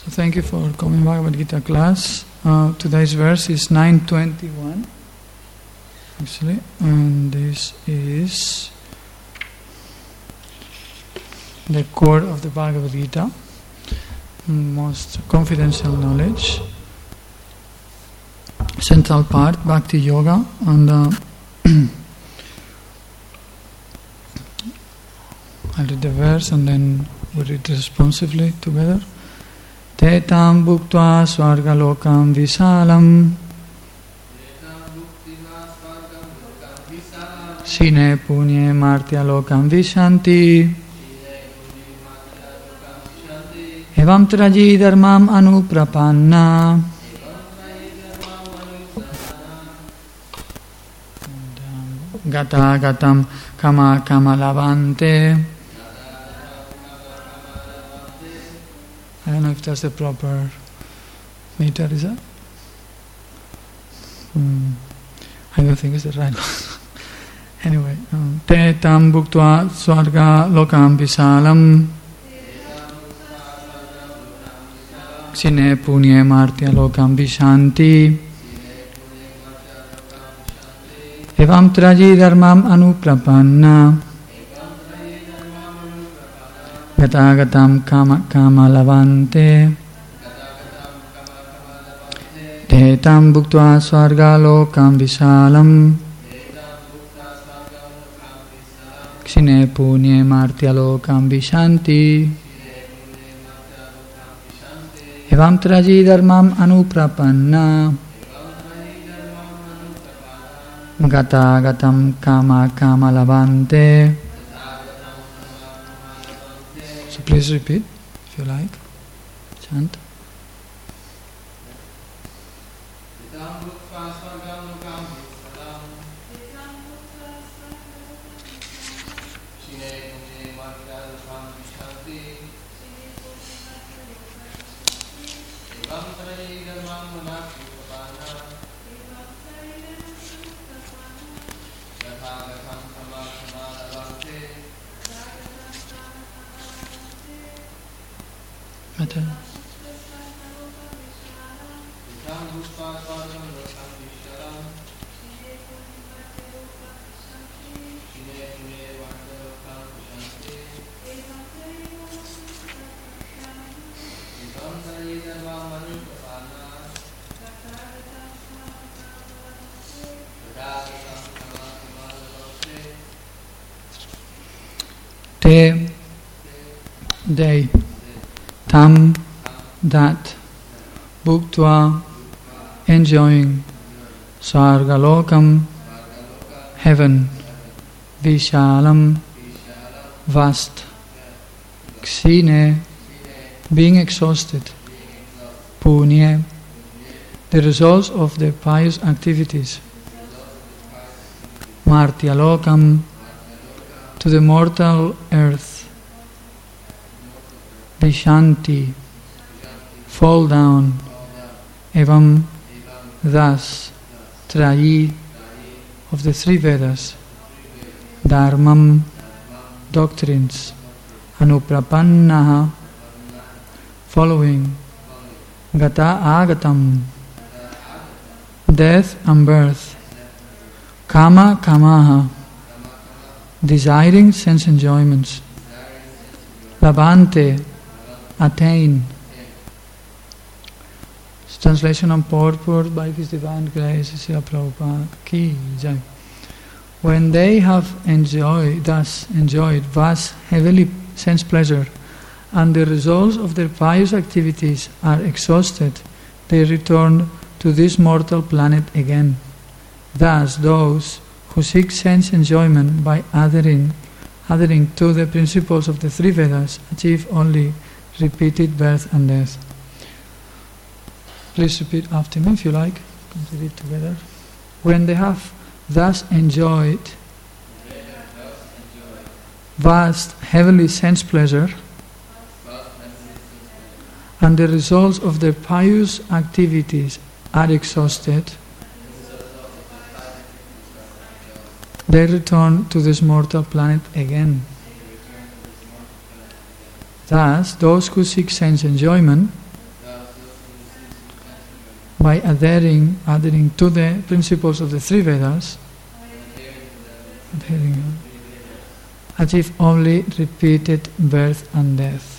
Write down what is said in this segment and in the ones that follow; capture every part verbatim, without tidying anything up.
So thank you for coming Bhagavad Gita class. Uh, today's verse is nine twenty-one, actually, and this is the core of the Bhagavad Gita, most confidential knowledge, central part, Bhakti Yoga, and uh, I'll read the verse and then we read responsively together. Tetam bhuktva swargalokam visalam Sine punye martya lokam vishanti Evam traji dharmam anuprapanna Gata gatam kama kama lavante. I don't know if that's the proper meter, is that? Hmm. I don't think it's the right one. Anyway, te tam bhuktva swarga lokam visalam Sine punye martya lokam vishanti Evam traji dharmam anuprapanna Gatagatam kama kama lavante Detam bhuktva swarga lokam visalam Ksine punye martya lokam vishanti Evam traji dharmam anuprapanna Gatagatam kama kama lavante. So please repeat if you like. Chant. Matter. Te, they, tam, that, bhuktva, enjoying, sargalokam, heaven, vishalam, vast, ksine, being exhausted, punye, the results of the pious activities, martyalokam, to the mortal earth, vishanti, fall down, evam, thus, trayi, of the three Vedas, dharmam, doctrines, anuprapannaha, following, gata agatam, death and birth, kama kamaha, desiring sense enjoyments, labante, attain. Translation and purport by His Divine Grace, Srila Prabhupada Ki Jai. When they have enjoyed, thus enjoyed vast heavenly sense pleasure, and the results of their pious activities are exhausted, they return to this mortal planet again. Thus, those who seek sense enjoyment by adhering, adhering to the principles of the three Vedas achieve only repeated birth and death. Please repeat after me if you like. Let's read it together. When they have thus enjoyed vast heavenly sense pleasure and the results of their pious activities are exhausted, they return to this mortal planet again. Thus, those who seek sense enjoyment by adhering, adhering to the principles of the three Vedas, adhering, achieve only repeated birth and death.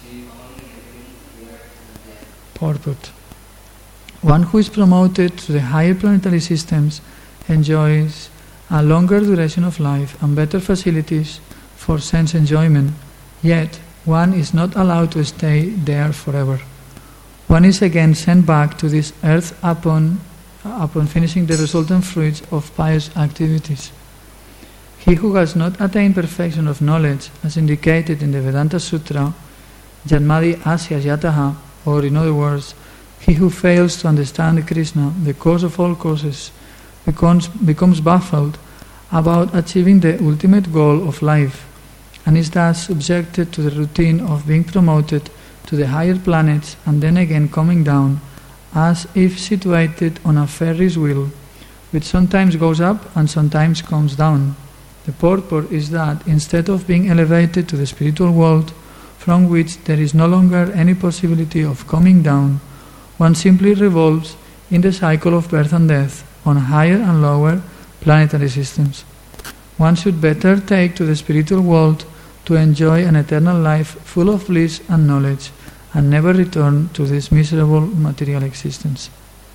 Purport. One who is promoted to the higher planetary systems enjoys a longer duration of life and better facilities for sense enjoyment, yet one is not allowed to stay there forever. One is again sent back to this earth upon, upon finishing the resultant fruits of pious activities. He who has not attained perfection of knowledge, as indicated in the Vedanta Sutra, Janmadi Asya Yataha, or in other words, he who fails to understand Krishna, the cause of all causes, becomes, becomes baffled about achieving the ultimate goal of life, and is thus subjected to the routine of being promoted to the higher planets and then again coming down, as if situated on a Ferris wheel, which sometimes goes up and sometimes comes down. The purport is that instead of being elevated to the spiritual world, from which there is no longer any possibility of coming down, one simply revolves in the cycle of birth and death on higher and lower planetary systems. One should better take to the spiritual world to enjoy an eternal life full of bliss and knowledge, and never return to this miserable material existence.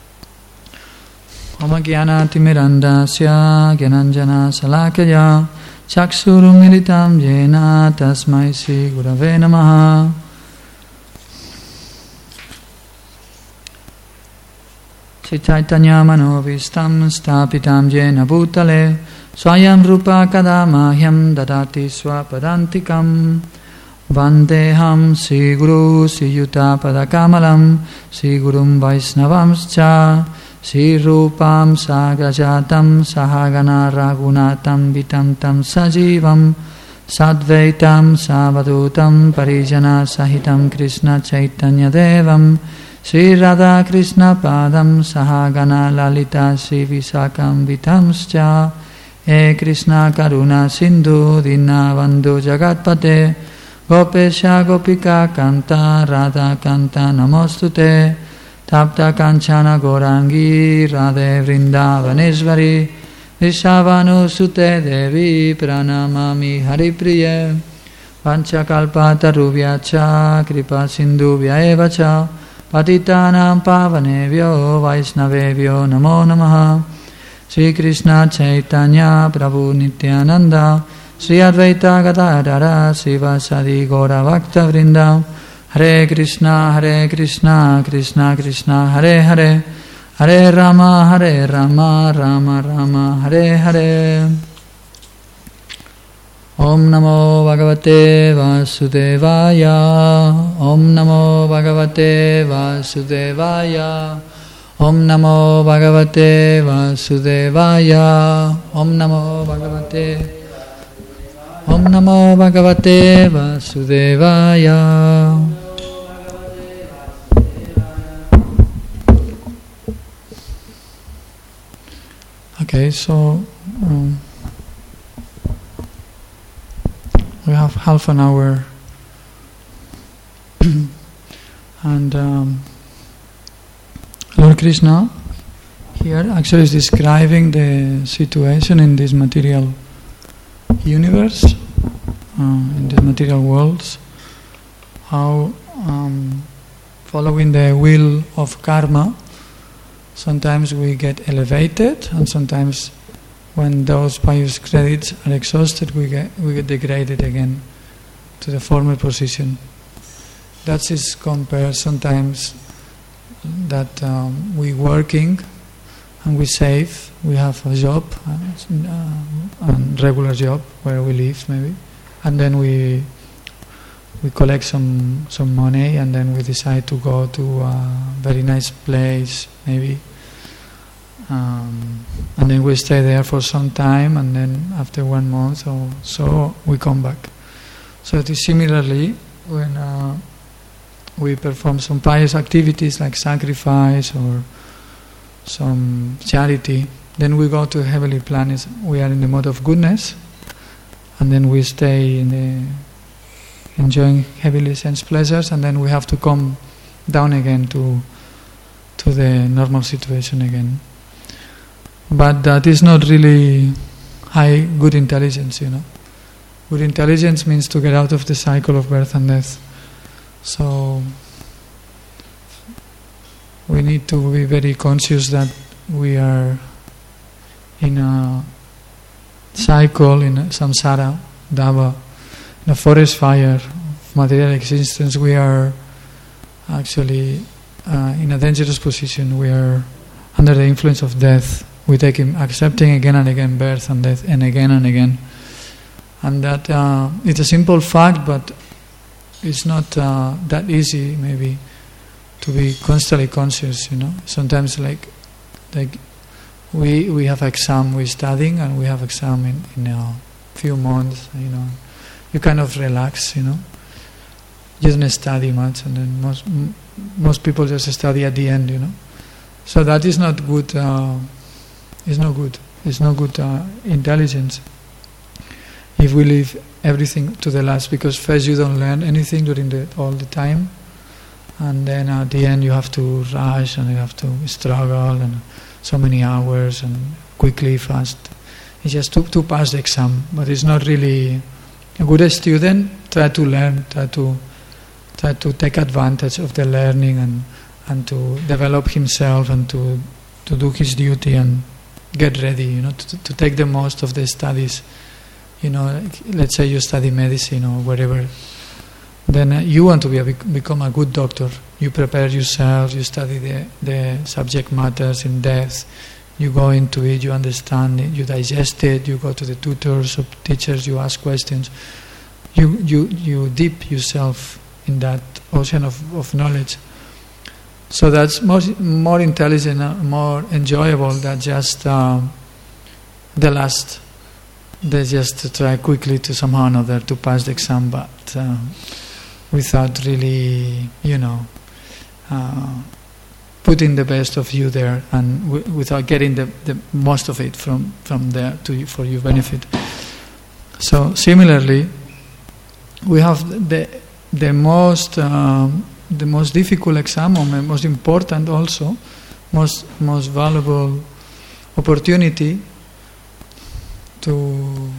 Om Jnana-timirandasya Gyananjana Salakaya Chaksurum Militam Jena Tasmai Sri Gurave Namaha. Chaitanya Manovistam Stapitam Jena Bhutale Swayam Rupa Kadamahyam Dadati Swapadantikam Vandeham Sri Guru Sri Yuta Padakamalam Sri Gurum Vaisnavamscha Sri Rupam Sagrajatam Sahagana Ragunatam Vitam Tam Sajivam Sadvaitam Savadutam Parijana Sahitam Krishna Chaitanya Devam Sri Radha Krishna Padam Sahagana Lalita Sri Visakam Vitamscha E Krishna Karuna Sindhu Dinavandhu Jagatpate Gopesha Gopika Kanta Radha Kanta Namostute Tapta Kanchana Gorangi Radhe Vrindavaneshvari Vishavanu Sute Devi Pranamami Haripriye Panchakalpata Rubhyacha Kripa Sindhu Vyaevacha Patitanam Pavanevyo Vaisnavevyo Namo Namaha Sri Krishna Chaitanya Prabhu Nityananda Sri Advaita Gadadhara Srivasadi Gaura Bhakta Vrinda Hare Krishna Hare Krishna Krishna Krishna Hare Hare Hare Rama Hare Rama Rama Rama Hare Hare. Om Namo Bhagavate Vasudevaya. Om Namo Bhagavate Vasudevaya. Om Namo Bhagavate Vasudevaya. Om Namo Bhagavate Om Namo Bhagavate Vasudevaya. Okay, so um, we have half an hour and um, Lord Krishna here actually is describing the situation in this material universe, uh, in the material worlds, how um, following the will of karma, sometimes we get elevated, and sometimes when those pious credits are exhausted, we get we get degraded again to the former position. That is compared sometimes that um, we working and we save, we have a job, uh, a regular job where we live maybe, and then we we collect some some money, and then we decide to go to a very nice place maybe, um, and then we stay there for some time, and then after one month or so we come back. So it is similarly when uh, we perform some pious activities like sacrifice or some charity, then we go to heavenly planets. We are in the mode of goodness, and then we stay in the enjoying heavenly sense pleasures, and then we have to come down again to to the normal situation again. But that is not really high good intelligence, you know. Good intelligence means to get out of the cycle of birth and death. So we need to be very conscious that we are in a cycle, in a samsara, dava, in a forest fire of material existence. We are actually uh, in a dangerous position. We are under the influence of death. We take him accepting again and again birth and death, and again and again. And that uh, it's a simple fact, but it's not uh, that easy, maybe, to be constantly conscious. You know, sometimes like, like we we have exam, we're studying, and we have exam in in a few months. You know, you kind of relax. You know, you don't study much, and then most m- most people just study at the end. You know, so that is not good. Uh, it's not good. It's not good uh, intelligence. If we leave everything to the last, because first you don't learn anything during the all the time, and then at the end you have to rush and you have to struggle and so many hours and quickly, fast. It's just to, to pass the exam, but it's not really a good student. Try to learn, try to try to take advantage of the learning and and to develop himself and to to do his duty and get ready. You know, to, to take the most of the studies. You know, like, let's say you study medicine or whatever, then uh, you want to be a, become a good doctor. You prepare yourself, you study the, the subject matters in depth, you go into it, you understand it, you digest it, you go to the tutors or teachers, you ask questions, you you, you dip yourself in that ocean of, of knowledge. So that's more, more intelligent, uh, more enjoyable than just uh, the last. They just try quickly to somehow or another to pass the exam, but uh, without really, you know, uh, putting the best of you there, and w- without getting the, the most of it from, from there to you, for your benefit. So similarly, we have the the most um, the most difficult exam, or most important also, most most valuable opportunity to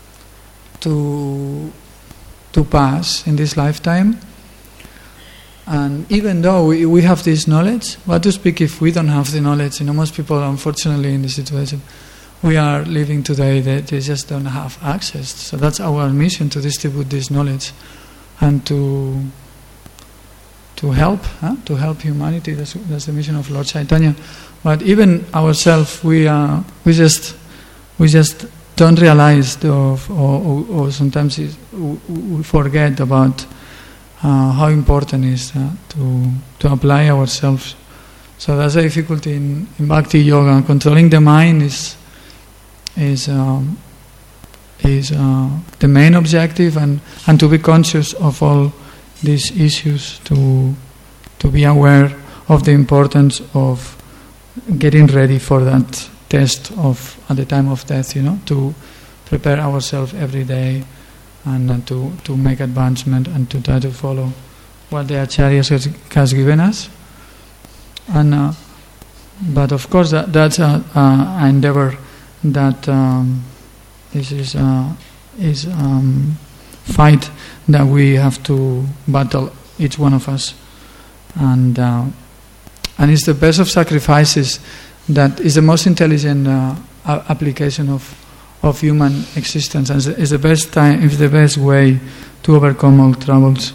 to to pass in this lifetime. And even though we, we have this knowledge, what to speak if we don't have the knowledge? You know, most people, unfortunately, in this situation we are living today, they, they just don't have access. So that's our mission, to distribute this knowledge and to to help, huh? to help humanity. That's, that's the mission of Lord Chaitanya. But even ourselves, we uh, we just we just don't realize, the, or, or, or sometimes it, we forget about uh, how important it is uh, to to apply ourselves. So that's a difficulty in, in Bhakti Yoga. Controlling the mind is is um, is uh, the main objective, and, and to be conscious of all these issues, to to be aware of the importance of getting ready for that test of at the time of death, you know, to prepare ourselves every day, and uh, to, to make advancement and to try to follow what the Acharyas has, has given us. And uh, but of course that, that's a, a endeavor that um, this is uh, is um, fight that we have to battle, each one of us, and uh, and it's the best of sacrifices. That is the most intelligent uh, application of of human existence, and is the best time, is the best way to overcome all troubles.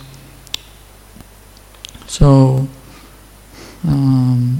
So, um,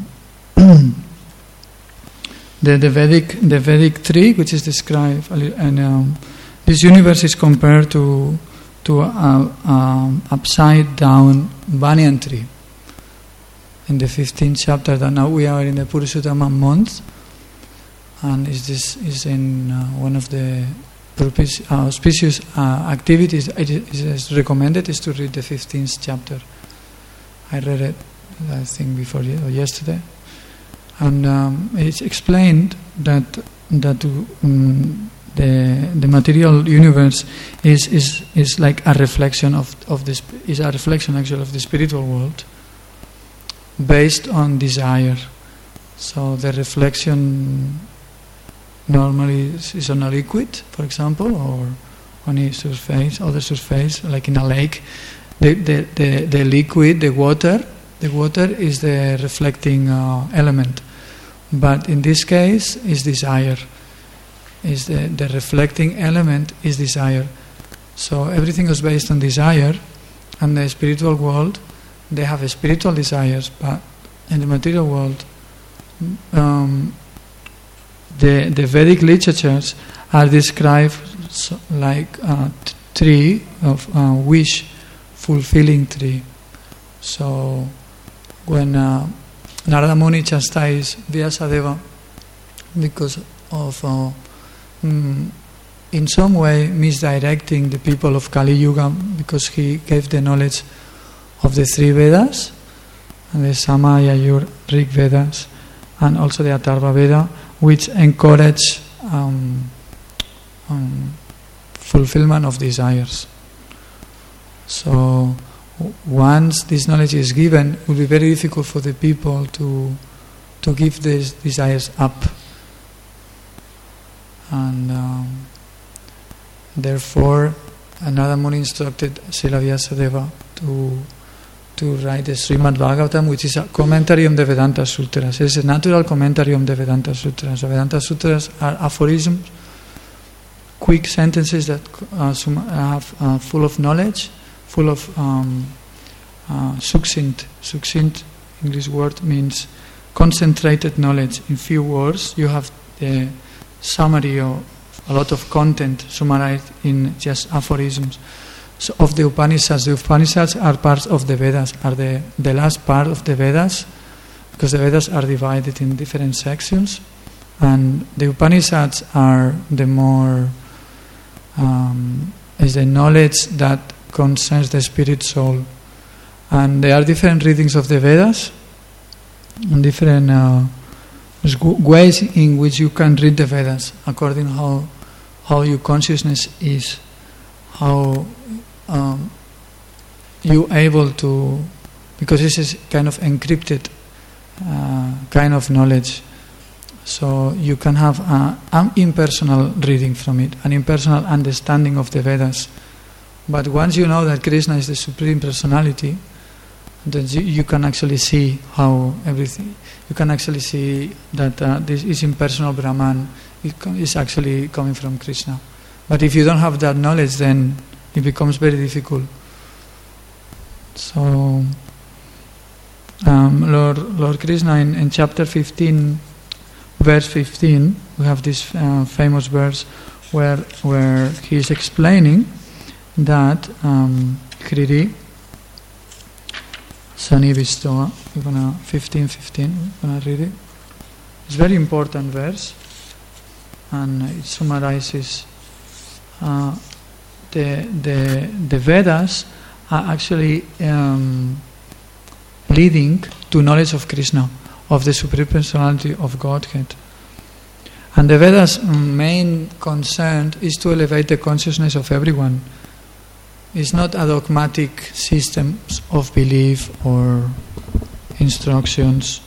the the Vedic the Vedic tree, which is described, and um, this universe is compared to to a, a upside down banyan tree. In the fifteenth chapter, that now we are in the Purushottama month, and is this is in uh, one of the uh, auspicious uh, activities. It is recommended is to read the fifteenth chapter. I read it, I think, before or yesterday, and um, it's explained that that um, the the material universe is is is like a reflection of of this is a reflection actually of the spiritual world. based on desire. So the reflection normally is on a liquid, for example, or on a surface, other surface, like in a lake. The, the, the, the liquid, the water, the water is the reflecting uh, element. But in this case, is desire. Is the, the reflecting element is desire. So everything is based on desire, and the spiritual world, they have spiritual desires, but in the material world, um, the the Vedic literatures are described so, like a t- tree of uh, wish fulfilling tree. So when uh, Narada Muni chastised Vyasadeva because of uh, mm, in some way misdirecting the people of Kali Yuga, because he gave the knowledge of the three Vedas, and the Sama, Yajur, Rig Vedas, and also the Atharva Veda, which encourage um, um, fulfillment of desires. So once this knowledge is given, it will be very difficult for the people to to give these desires up. And um, therefore, Narada Muni instructed Srila Vyasadeva to to write the Srimad Bhagavatam, which is a commentary on the Vedanta Sutras. It's a natural commentary on the Vedanta Sutras. The Vedanta Sutras are aphorisms, quick sentences that uh, have uh, full of knowledge, full of um, uh, succinct. Succinct English word means concentrated knowledge. In few words, you have the summary of a lot of content summarized in just aphorisms. So of the Upanishads, the Upanishads are parts of the Vedas, are the, the last part of the Vedas, because the Vedas are divided in different sections, and the Upanishads are the more um, is the knowledge that concerns the spirit soul. And there are different readings of the Vedas, and different uh, ways in which you can read the Vedas according how how your consciousness is, how um, you able to, because this is kind of encrypted uh, kind of knowledge. So you can have a, an impersonal reading from it, an impersonal understanding of the Vedas. But once you know that Krishna is the Supreme Personality, then you, you can actually see how everything, you can actually see that uh, this is impersonal Brahman, it is actually coming from Krishna. But if you don't have that knowledge, then it becomes very difficult. So, um, Lord, Lord Krishna in, in chapter fifteen, verse fifteen, we have this uh, famous verse where where he is explaining that um, Kriti Sani Vistoa, we're gonna fifteen fifteen, we're gonna read it. It's a very important verse, and it summarizes uh, the the the Vedas are actually um, leading to knowledge of Krishna, of the Supreme Personality of Godhead. And the Vedas' main concern is to elevate the consciousness of everyone. It's not a dogmatic system of belief or instructions,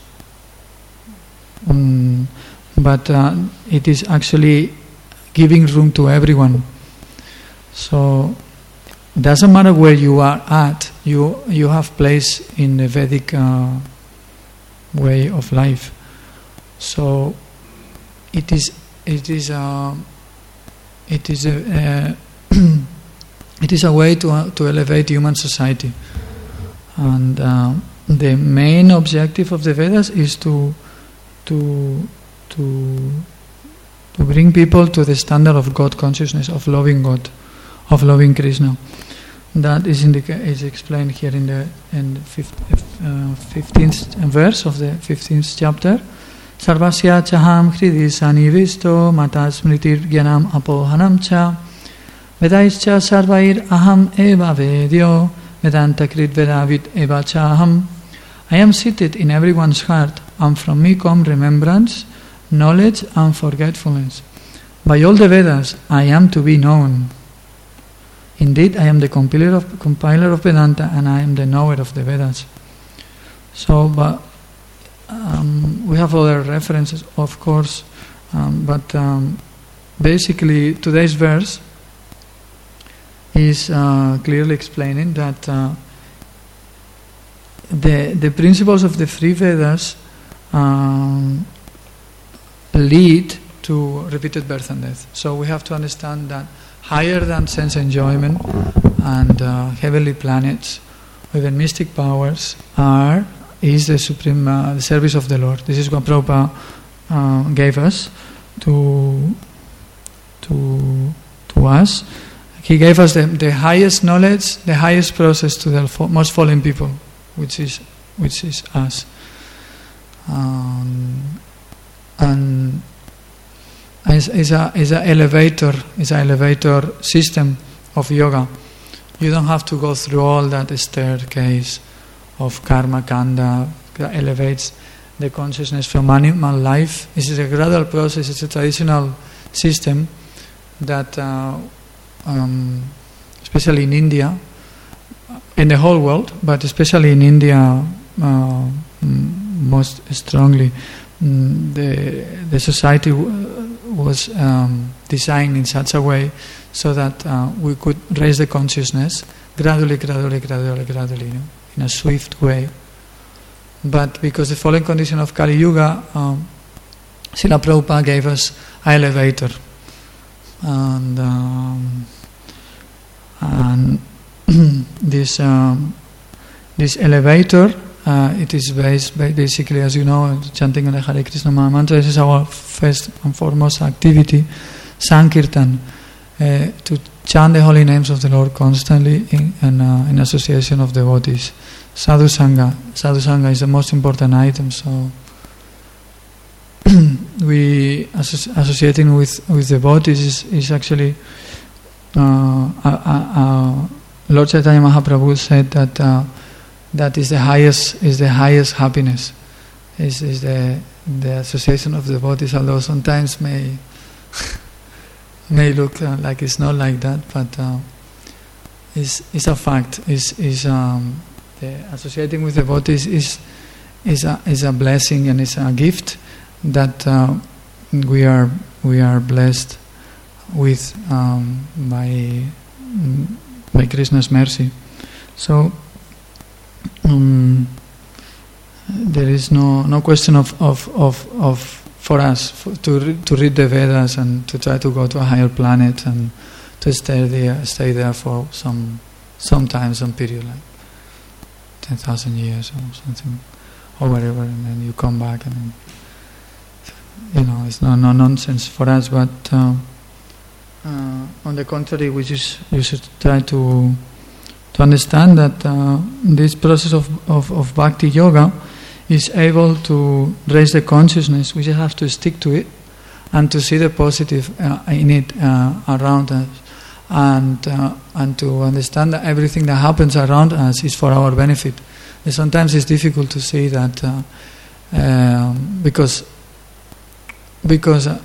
um, but uh, it is actually giving room to everyone. So it doesn't matter where you are at, you you have place in the Vedic uh, way of life. So it is it is a it is a, a it is a way to uh, to elevate human society, and uh, the main objective of the Vedas is to to to to bring people to the standard of God consciousness, of loving God, of loving Krishna. That is indica- is explained here in the in the fifteenth verse of the fifteenth chapter. Sarvasya chaham hridi sanivisto matas smritir gyanam apohanam cha vedaischa sarvair aham eva vedyo vedanta krit vedavid eva chaham. I am seated in everyone's heart, and from me come remembrance, knowledge and forgetfulness. By all the Vedas I am to be known. Indeed, I am the compiler of, compiler of Vedanta, and I am the knower of the Vedas. So, but we have other references, of course, um, but um, basically today's verse is uh, clearly explaining that uh, the the principles of the three Vedas um, lead to repeated birth and death. So we have to understand that higher than sense enjoyment and uh, heavenly planets, even mystic powers, are is the supreme uh, the service of the Lord. This is what Prabhupada uh, gave us to to to us. He gave us the, the highest knowledge, the highest process to the fo- most fallen people, which is which is us. Um, and is is a is a elevator is an elevator system of yoga. You don't have to go through all that staircase of karma kanda that elevates the consciousness from animal life. This is a gradual process. It's a traditional system that, uh, um, especially in India, in the whole world, but especially in India, uh, most strongly, the the society w- was um, designed in such a way so that uh, we could raise the consciousness gradually, gradually, gradually, gradually, you know, in a swift way. But because the fallen condition of Kali Yuga, um, Srila Prabhupada gave us an elevator, and um, and this um, this elevator, uh, it is based by basically, as you know, chanting the Hare Krishna mantra. This is our first and foremost activity, Sankirtan, uh, to chant the holy names of the Lord constantly in, in, uh, in association of devotees. Sadhu Sangha. Sadhu Sangha is the most important item, so we associ- associating with, with devotees is, is actually uh, uh, uh, Lord Chaitanya Mahaprabhu said that uh, that is the highest is the highest happiness. Is is the the association of devotees, although sometimes may may look uh, like it's not like that, but uh, is is a fact. Is is um, the associating with devotees is is a is a blessing and it's a gift that uh, we are we are blessed with um, by by Krishna's mercy. So um, there is no no question of of of, of for us for, to re, to read the Vedas and to try to go to a higher planet and to stay there stay there for some some time, some period, like ten thousand years or something or whatever, and then you come back and then, you know, it's no no nonsense for us. But uh, uh, on the contrary, we just you should try to to understand that uh, this process of, of, of bhakti yoga is able to raise the consciousness. We just have to stick to it and to see the positive uh, in it uh, around us, and uh, and to understand that everything that happens around us is for our benefit. And sometimes it's difficult to see that uh, um, because because uh,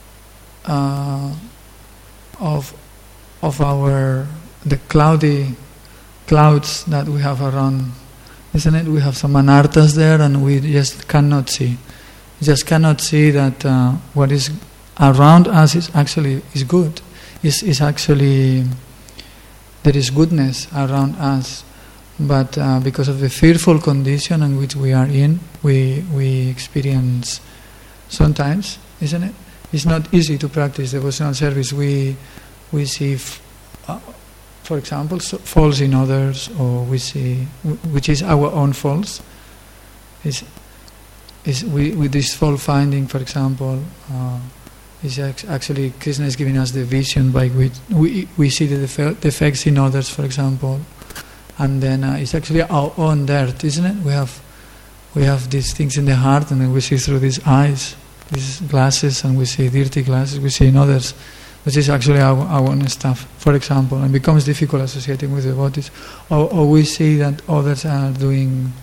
uh, of of our the cloudy clouds that we have around, isn't it? We have some anarthas there, and we just cannot see. We just cannot see that uh, what is around us is actually is good. Is is actually there is goodness around us, but uh, because of the fearful condition in which we are in, we we experience sometimes, isn't it? It's not easy to practice devotional service. We we see. F- uh, For example, so faults in others, or we see, which is our own faults. Is is we with this fault finding, for example, uh, is actually Krishna is giving us the vision by which we we see the defe- defects in others, for example, and then uh, it's actually our own dirt, isn't it? We have we have these things in the heart, and then we see through these eyes, these glasses, and we see dirty glasses. We see in others, which is actually our, our own stuff, for example, and becomes difficult associating with devotees. Or, or we see that others are doing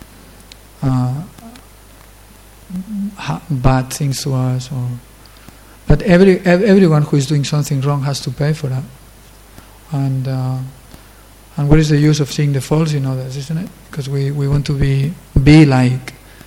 uh, ha- bad things to us. Or but every ev- everyone who is doing something wrong has to pay for that. And uh, and what is the use of seeing the faults in others, isn't it? Because we, we want to be be like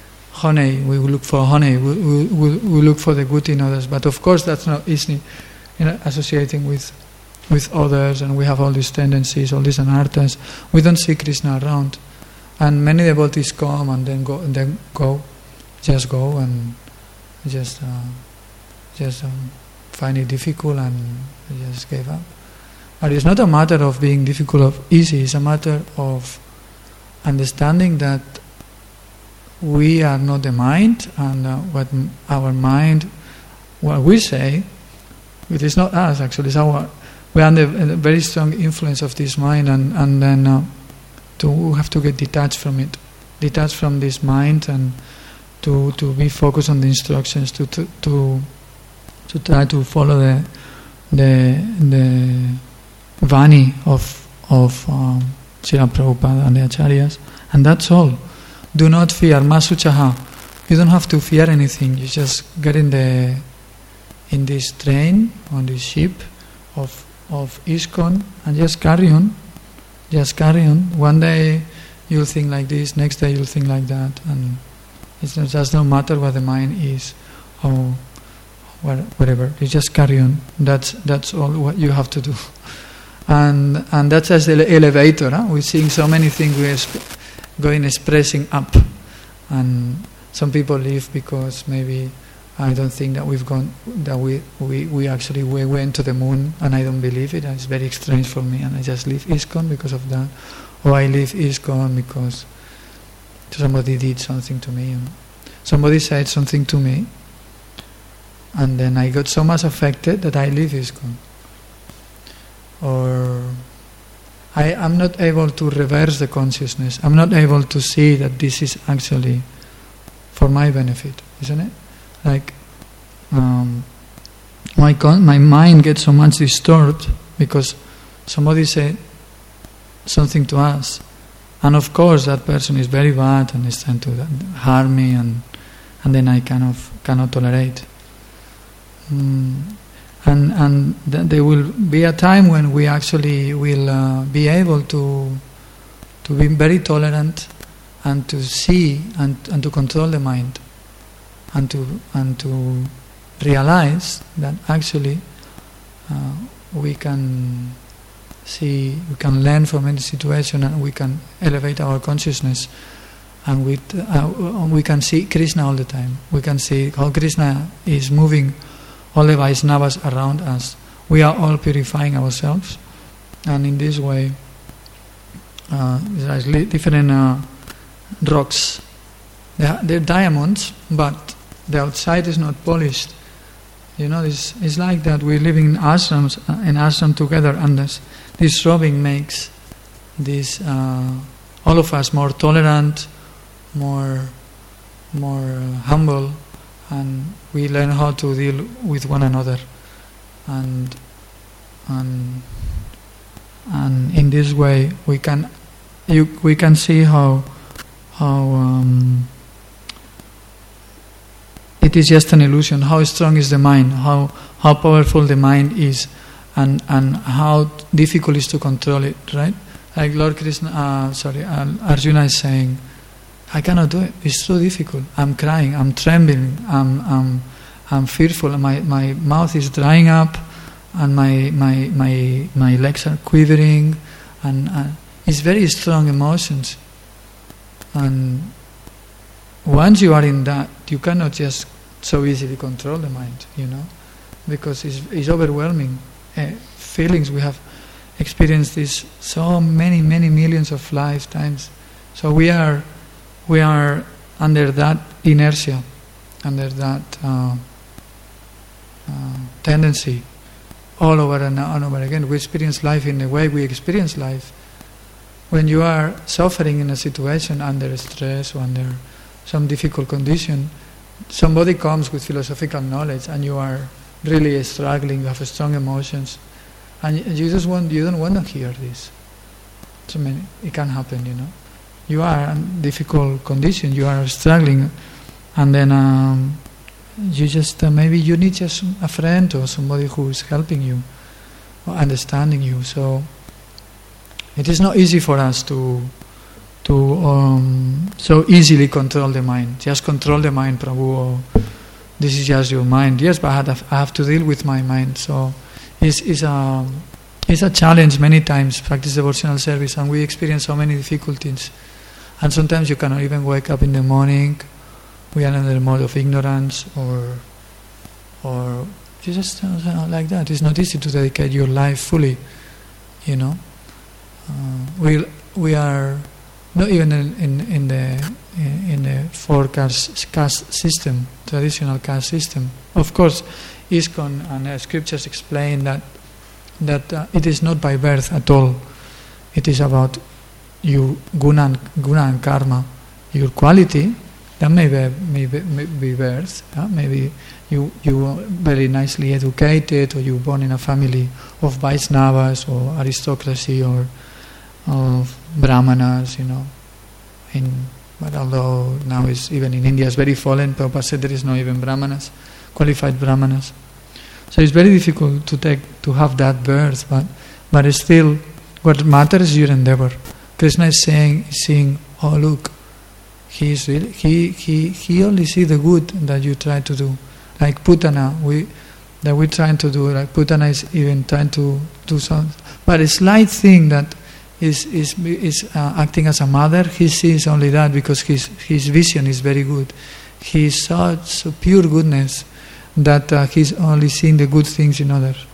honey, we look for honey, we, we, we look for the good in others. But of course that's not easy, you know, associating with with others, and we have all these tendencies, all these anarthas. We don't see Krishna around. And many devotees come and then go, and then go, just go and just uh, just um, find it difficult and just give up. But it's not a matter of being difficult or easy, it's a matter of understanding that we are not the mind, and uh, what our mind, what we say, it is not us actually, it's our, we are under a very strong influence of this mind, and, and then uh, to, we have to get detached from it, detached from this mind, and to, to be focused on the instructions, to to to, to try to follow the the the Vani of of um, Srila Prabhupada and the Acharyas, and that's all. Do not fear, masuchaha. You don't have to fear anything. You just get in the in this train, on this ship of of ISKCON, and just carry on. Just carry on. One day you'll think like this, next day you'll think like that, and it does not matter what the mind is or whatever. You just carry on. That's that's all what you have to do. And and that's as the elevator. Huh? We're seeing so many things we're sp- going expressing up, and some people leave because maybe I don't think that we've gone, that we we, we actually we went to the moon, and I don't believe it. It's very strange for me, and I just leave ISKCON because of that, or I leave ISKCON because somebody did something to me. You know? Somebody said something to me, and then I got so much affected that I leave ISKCON. Or I am not able to reverse the consciousness. I'm not able to see that this is actually for my benefit, isn't it? Like um, my con- my mind gets so much disturbed because somebody said something to us, and of course that person is very bad and is trying to harm me, and and then I kind of cannot tolerate. Mm. And and th- there will be a time when we actually will uh, be able to to be very tolerant and to see and, and to control the mind, and to and to realize that actually uh, we can see, we can learn from any situation, and we can elevate our consciousness, and we uh, we can see Krishna all the time. We can see how Krishna is moving all the Vaishnavas around us. We are all purifying ourselves, and in this way uh, there's different uh, rocks. They're, they're diamonds, but the outside is not polished. You know, it's, it's like that we're living in ashrams, uh, in ashram together, and this, this rubbing makes this uh, all of us more tolerant, more more uh, humble, and we learn how to deal with one another, and and and in this way we can you, we can see how how um, it is just an illusion. How strong is the mind? How how powerful the mind is, and and how difficult it is to control it. Right? Like Lord Krishna, uh, sorry, uh, Arjuna is saying, I cannot do it. It's so difficult. I'm crying. I'm trembling. I'm I'm I'm fearful. My my mouth is drying up, and my my my my legs are quivering, and uh, it's very strong emotions. And once you are in that, you cannot just so easily control the mind, you know, because it's it's overwhelming uh, feelings. We have experienced this so many many millions of lifetimes. So we are. We are under that inertia, under that uh, uh, tendency, all over and over again. We experience life in the way we experience life. When you are suffering in a situation under stress or under some difficult condition, somebody comes with philosophical knowledge, and you are really struggling. You have strong emotions, and you just want you don't want to hear this. So many, it can happen, you know. You are in a difficult condition, you are struggling, and then um, you just, uh, maybe you need just a friend or somebody who is helping you, or understanding you. So it is not easy for us to to um, so easily control the mind. Just control the mind, Prabhu. Or this is just your mind. Yes, but I have, I have to deal with my mind. So it's, it's a it's a challenge many times. Practice devotional service, and we experience so many difficulties. And sometimes you cannot even wake up in the morning. We are in a mode of ignorance, or or just uh, like that. It's not easy to dedicate your life fully. You know, uh, we we are. Not even in, in, in the in the four caste, caste system, traditional caste system. Of course, ISKCON and uh, scriptures explain that that uh, it is not by birth at all. It is about your guna and, guna and karma, your quality. That may be, may be, may be birth. Yeah? Maybe you you are very nicely educated, or you were born in a family of Vaishnavas or aristocracy, or of Brahmanas, you know. In, but although now is even in India is very fallen, Prabhupada said there is no even Brahmanas, qualified Brahmanas. So it's very difficult to take to have that birth, but but still, what matters is your endeavor. Krishna is saying, seeing, oh look, he is really, he he he only see the good that you try to do. Like Putana, we that we're trying to do. Like Putana is even trying to do something, but a slight thing that is is is uh, acting as a mother. He sees only that because his his vision is very good. He is such so pure goodness that uh, he's only seeing the good things in others.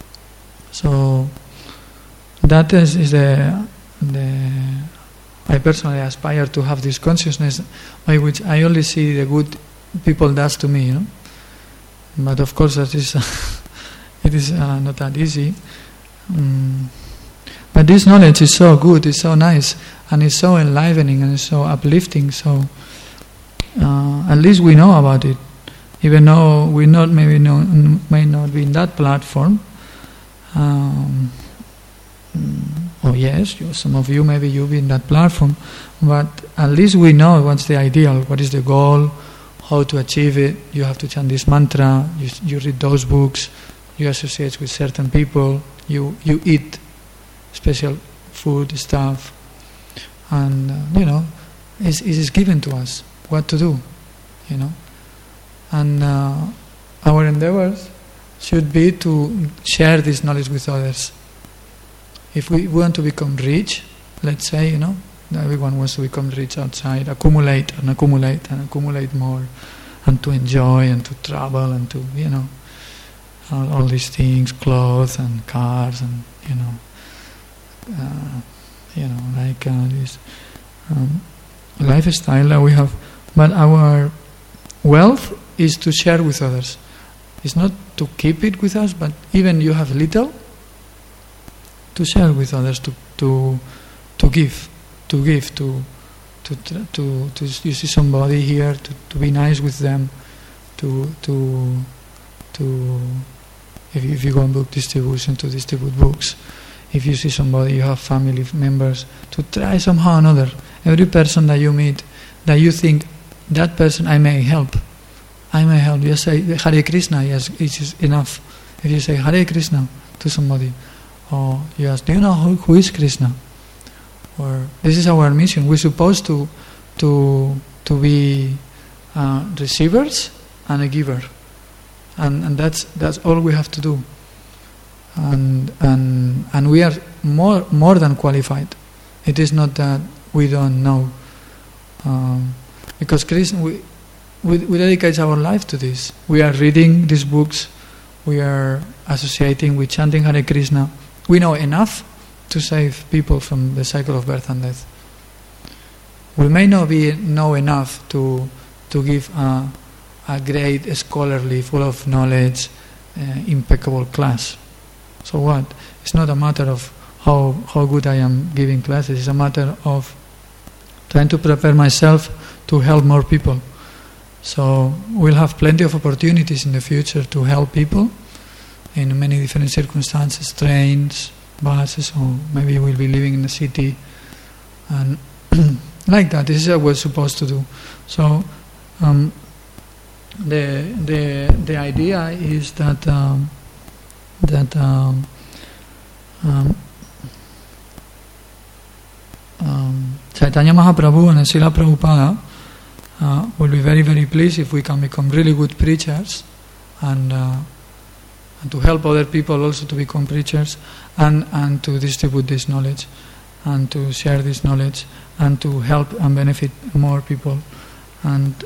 So that is, is the the I personally aspire to have this consciousness by which I only see the good people does to me. You know? But of course that is uh, it is uh, not that easy. Um, But this knowledge is so good, it's so nice, and it's so enlivening, and it's so uplifting. So uh, at least we know about it, even though we not maybe know, may not be in that platform. Um, oh yes, you, some of you maybe you'll be in that platform, but at least we know what's the ideal, what is the goal, how to achieve it. You have to chant this mantra. You, you read those books. You associate with certain people. You you eat special food stuff, and uh, you know, it is given to us what to do, you know, and uh, our endeavors should be to share this knowledge with others. If we want to become rich, let's say, you know, everyone wants to become rich outside, accumulate and accumulate and accumulate more, and to enjoy and to travel and to, you know, all, all these things, clothes and cars and, you know. Uh, you know, like uh, this um, lifestyle that we have, but our wealth is to share with others. It's not to keep it with us, but even you have little, to share with others, to to to give, to give, to to to to you see somebody here, to, to be nice with them, to to to if you, if you go on book distribution, to distribute books. If you see somebody, you have family members, to try somehow or another. Every person that you meet, that you think, that person I may help. I may help. You say Hare Krishna, yes, it is enough. If you say Hare Krishna to somebody, or you ask, do you know who, who is Krishna? Or this is our mission. We're supposed to to to be uh, receivers and a giver, and and that's that's all we have to do. And and and we are more more than qualified. It is not that we don't know, um, because Krishna, we, we we dedicate our life to this. We are reading these books, we are associating with chanting Hare Krishna. We know enough to save people from the cycle of birth and death. We may not be know enough to to give a, a great scholarly, full of knowledge, uh, impeccable class. So what? It's not a matter of how how good I am giving classes. It's a matter of trying to prepare myself to help more people. So we'll have plenty of opportunities in the future to help people in many different circumstances, trains, buses, or maybe we'll be living in the city, and like that. This is what we're supposed to do. So um, the the the idea is that. Um, that um, um, um, Chaitanya Mahaprabhu and Srila Prabhupada uh, will be very, very pleased if we can become really good preachers and, uh, and to help other people also to become preachers and, and to distribute this knowledge and to share this knowledge and to help and benefit more people. And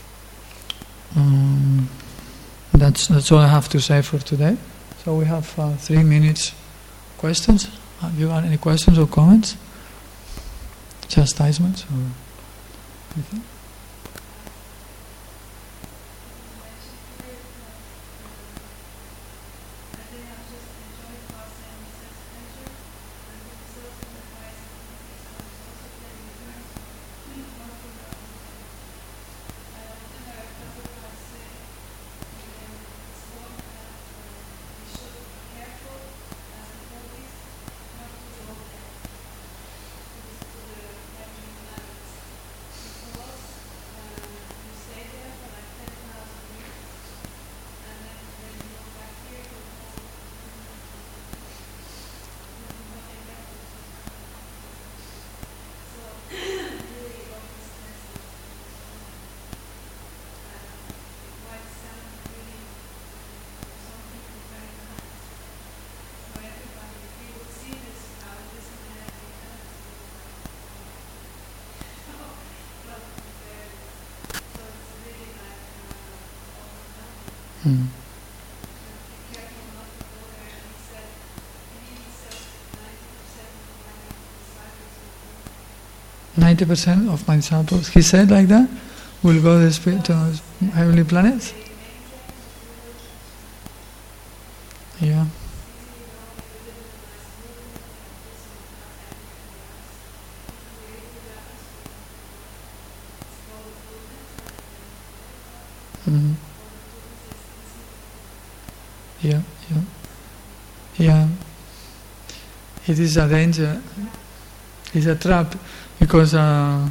um, that's, that's all I have to say for today. So we have uh, three minutes questions. Have you got any questions or comments? Chastisements or anything? Hmm. ninety percent of my disciples, he said like that, will go to, the, to heavenly planets? Yeah. Mm-hmm. Yeah, yeah, yeah. It is a danger. It's a trap because uh,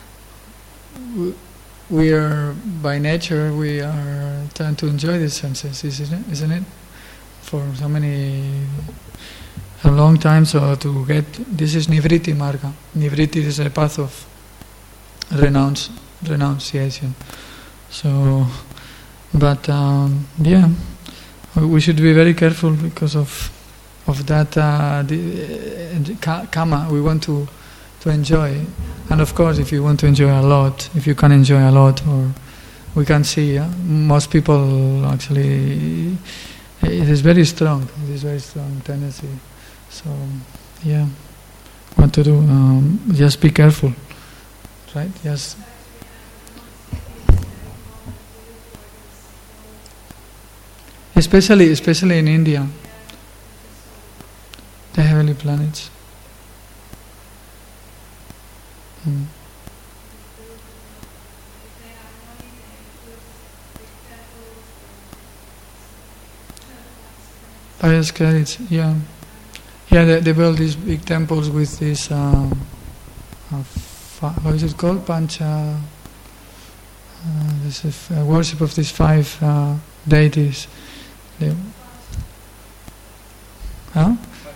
we are, by nature, we are trying to enjoy the senses, isn't it? Isn't it? For so many, a long time. So to get this is Nivritti Marga. Nivritti is a path of renounce, renunciation. So, but um, yeah. We should be very careful because of of that uh, the, uh, kama we want to to enjoy, and of course, if you want to enjoy a lot, if you can enjoy a lot, or we can see uh, most people actually it is very strong. It is very strong tendency. So yeah, what to do? Um, just be careful, right? Just. Especially, especially in India, the heavenly planets. Mm. Pious credits, yeah, yeah. They, they build these big temples with this. Uh, uh, fa- what is it called? Pancha. Uh, this is uh, worship of these five uh, deities. They, huh?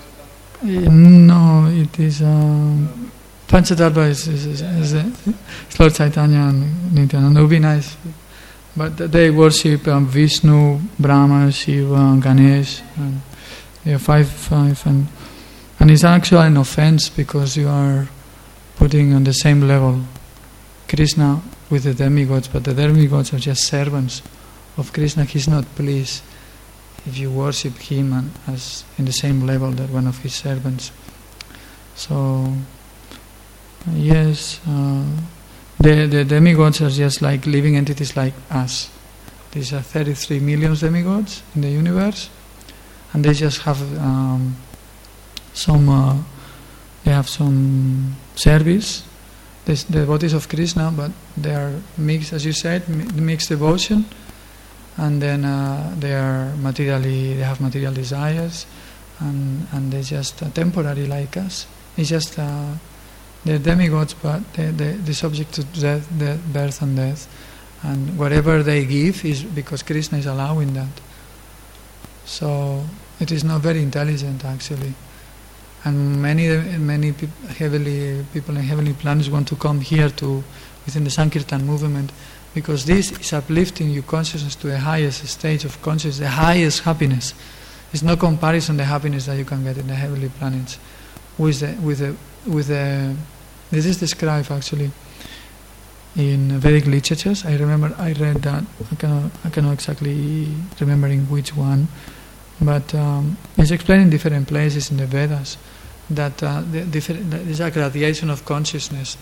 No, it is um, Panchatattva is, is, is, is, is Lord Chaitanya and Nityananda. It would be nice, but they worship um, Vishnu, Brahma, Shiva, Ganesh, and they are five, five, and and it's actually an offense because you are putting on the same level Krishna with the demigods, but the demigods are just servants of Krishna. He's not pleased if you worship him and as in the same level that one of his servants. So yes, uh, the the demigods are just like living entities like us. These are thirty-three million demigods in the universe, and they just have um, some. Uh, they have some service. The devotees of Krishna, but they are mixed, as you said, mixed devotion. And then uh, they are materially, they have material desires, and and they're just uh, temporary like us. It's just uh, they're demigods, but they they they're subject to death, death, birth and death, and whatever they give is because Krishna is allowing that. So it is not very intelligent actually. and many many peop- heavenly people in heavenly planets want to come here to within the Sankirtan movement, because this is uplifting your consciousness to the highest stage of consciousness, the highest happiness. It's no comparison the happiness that you can get in the heavenly planets with the with the with the. This is described actually in Vedic literatures. I remember I read that. I cannot I cannot exactly remembering which one, but um, it's explained in different places in the Vedas that uh, the different there's a gradation of consciousness.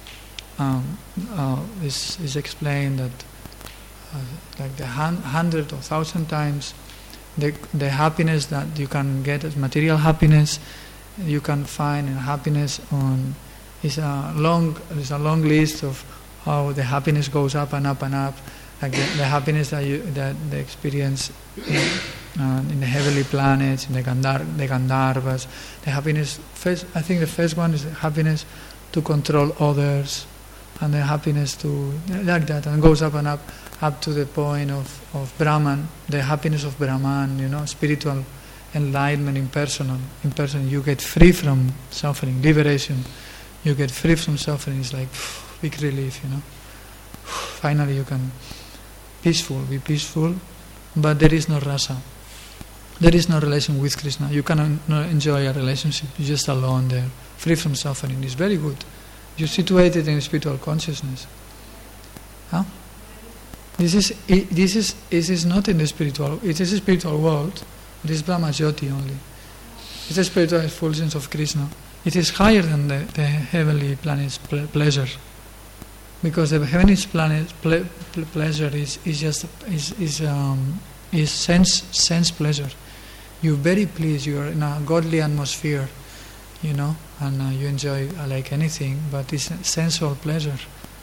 Um, uh, is is explained that uh, like the hun- hundred or thousand times the the happiness that you can get as material happiness, you can find in happiness on is a long is a long list of how the happiness goes up and up and up, like the, the happiness that you that the experience in, uh, in the heavenly planets, in the Gandhar the Gandharvas, the happiness. First, I think the first one is the happiness to control others. And the happiness to like that, and goes up and up, up to the point of, of Brahman, the happiness of Brahman, you know, spiritual enlightenment, impersonal. Impersonal, you get free from suffering, liberation. You get free from suffering. It's like phew, big relief, you know. Finally, you can peaceful, be peaceful, but there is no rasa. There is no relation with Krishna. You cannot enjoy a relationship. You're just alone there, free from suffering. It's very good. You're situated in spiritual consciousness. Huh? This is this is this is not in the spiritual. It is a spiritual world. It is Brahma Jyoti only. It's a spiritual effulgence of Krishna. It is higher than the, the heavenly planet's ple- pleasure, because the heavenly planet's ple- ple- pleasure is is just is is um, is sense sense pleasure. You're very pleased. You are in a godly atmosphere, you know. And uh, you enjoy uh, like anything, but it's a sensual pleasure,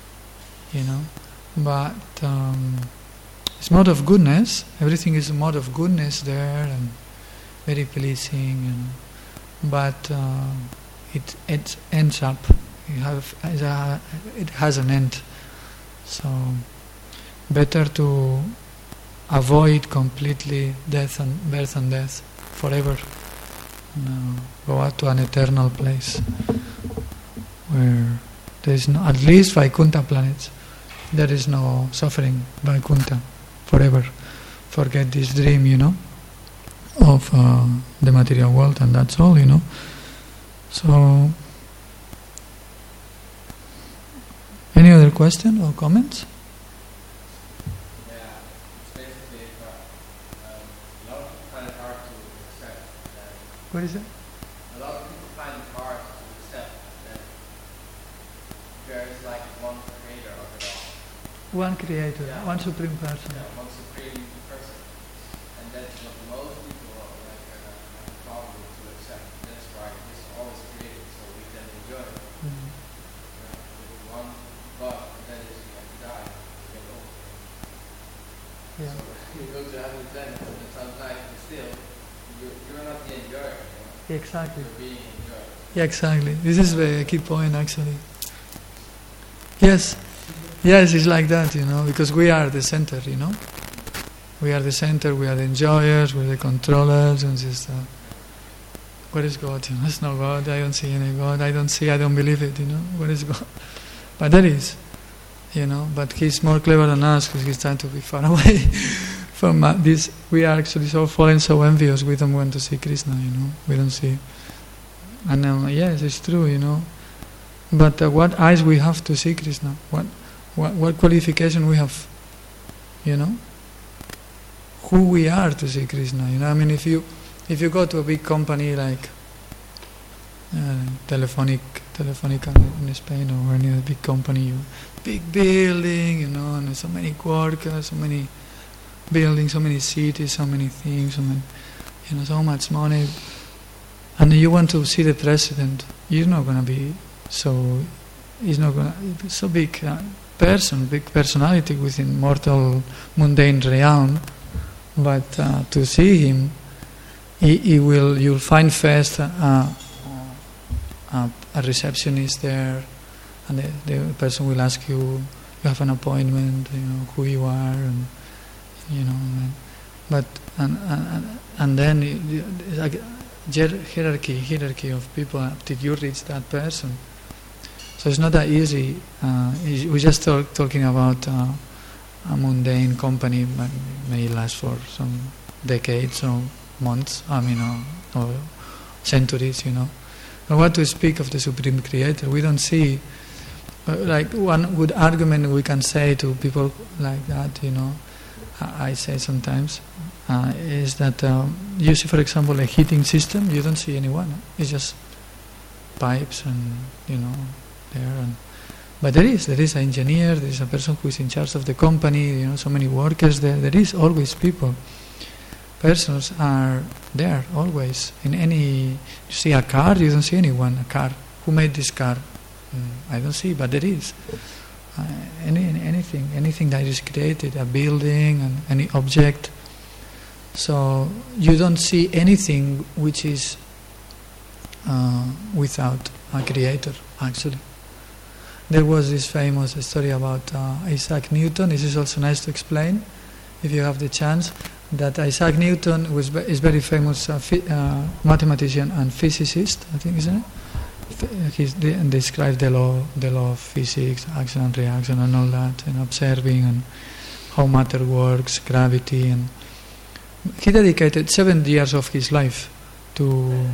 you know. But um, it's mode of goodness. Everything is a mode of goodness there, and very pleasing. And but uh, it it ends up. You have it has an end. So better to avoid completely death and birth and death forever. No, go out to an eternal place where there is no, at least Vaikuntha planets, there is no suffering. Vaikuntha forever. Forget this dream, you know, of uh, the material world, and that's all, you know. So, any other question or comments? What is it? A lot of people find it hard to accept that there is like one creator of it all. One creator, yeah. one supreme person. Yeah, one supreme person. And that's what most people are like uh, have a problem with to accept. That's why this all is created so we can enjoy it. Mm-hmm. Yeah, with one but that is you have to die. You get old. Yeah. So you go to heaven then and it sounds nice, but still You're, you're not the enjoyer, you know? Exactly. You're being enjoyed. Yeah, exactly. This is the key point, actually. Yes, yes, it's like that, you know, because we are the center, you know. We are the center. We are the enjoyers. We're the controllers, and just uh, where is God? You know, there's no God. I don't see any God. I don't see. I don't believe it. You know, where is God? But there is, you know. But He's more clever than us because He's trying to be far away. From uh, this, we are actually so fallen, so envious. We don't want to see Krishna, you know. We don't see. And um, yes, it's true, you know. But uh, what eyes we have to see Krishna? What, what, what qualification we have? You know. Who we are to see Krishna? You know. I mean, if you, if you go to a big company like uh, Telefonic, Telefonica in Spain, or any other big company, you, big building, you know, and so many workers, so many. Building so many cities, so many things, so many, you know, so much money, and you want to see the president. You're not going to be so. He's not going to so big uh, person, big personality within mortal, mundane realm. But uh, to see him, he, he will. You'll find first uh, uh, a receptionist there, and the, the person will ask you. You have an appointment. You know who you are and. You know, but and and, and then hier- hierarchy, hierarchy of people until you reach that person. So it's not that easy. Uh, is- we're just talk, talking about uh, a mundane company, but may last for some decades or months, I mean, or, or centuries, you know. But what to speak of the Supreme Creator? We don't see, uh, like one good argument we can say to people like that, you know, I, I say sometimes, uh, is that uh, you see, for example, a heating system, you don't see anyone. It's just pipes and, you know, there. And, but there is, there is an engineer, there is a person who is in charge of the company, you know, so many workers there. There is always people. Persons are there always. In any, you see a car, you don't see anyone. A car. Who made this car? Mm, I don't see, but there is. Uh, any, anything, anything that is created, a building, and any object. So you don't see anything which is uh, without a creator, actually. There was this famous story about uh, Isaac Newton. This is also nice to explain, if you have the chance, that Isaac Newton was is very famous uh, fi- uh, mathematician and physicist, I think, isn't it? F- He's de- and described the law, the law of physics, action and reaction, and all that, and observing and how matter works, gravity, and he dedicated seven years of his life to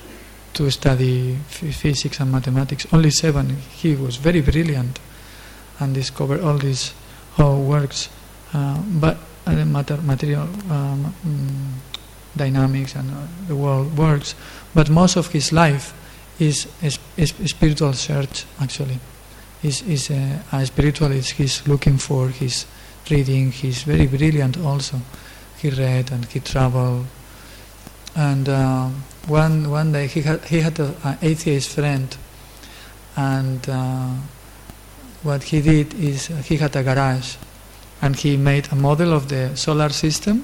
to study f- physics and mathematics. Only seven. He was very brilliant and discovered all this how it works, uh, but uh, matter, material um, mm, dynamics and uh, the world works. But most of his life is is, is spiritual search. Actually, is is uh, a spiritualist. He's looking for. He's reading. He's very brilliant also. He read and he traveled. And uh, one one day he had he had an atheist friend, and uh, what he did is uh, he had a garage, and he made a model of the solar system,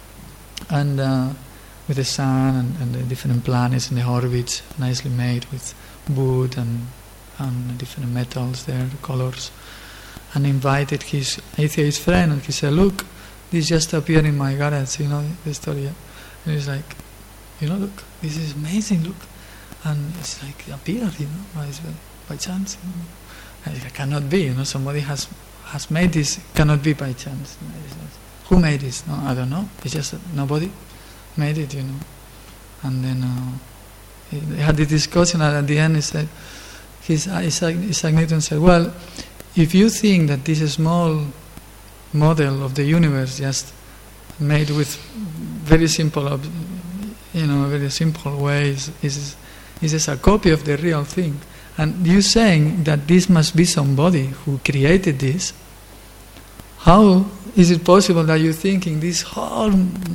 and uh, with the sun and, and the different planets and the orbits, nicely made with wood and and different metals there, colors, and invited his atheist friend, and he said, "Look, this just appeared in my garage, you know the story," and he's like, you know, look, this is amazing, look. And it's like appeared, you know, by, by chance. You know. And it cannot be, you know, somebody has has made this, it cannot be by chance. Who made this? No, I don't know. It's just that nobody made it, you know. And then uh, they had the discussion, and at the end he said, his, Isaac, Isaac Newton said, well, if you think that this small model of the universe just made with very simple ob- you know, very simple ways, is is just a copy of the real thing. And you saying that this must be somebody who created this, how is it possible that you're thinking this whole,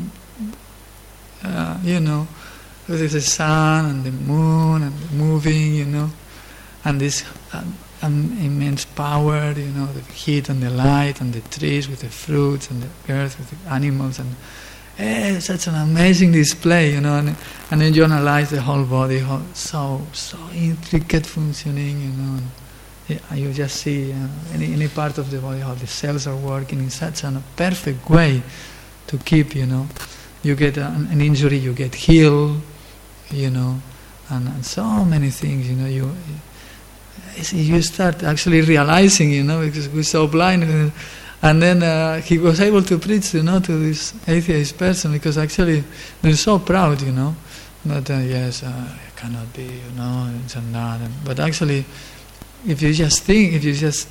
uh, you know, there's the sun and the moon and the moving, you know, and this um, um, immense power, you know, the heat and the light and the trees with the fruits and the earth with the animals and Eh, such an amazing display, you know, and, and then you analyze the whole body, how, so so intricate functioning, you know, and yeah, you just see uh, any any part of the body how the cells are working in such a perfect way to keep, you know, you get an, an injury, you get healed, you know, and, and so many things, you know, you you start actually realizing, you know, because we're so blind. And then uh, he was able to preach, you know, to this atheist person, because actually they're so proud, you know, that uh, yes, uh, it cannot be, you know, it's not. But actually, if you just think, if you just,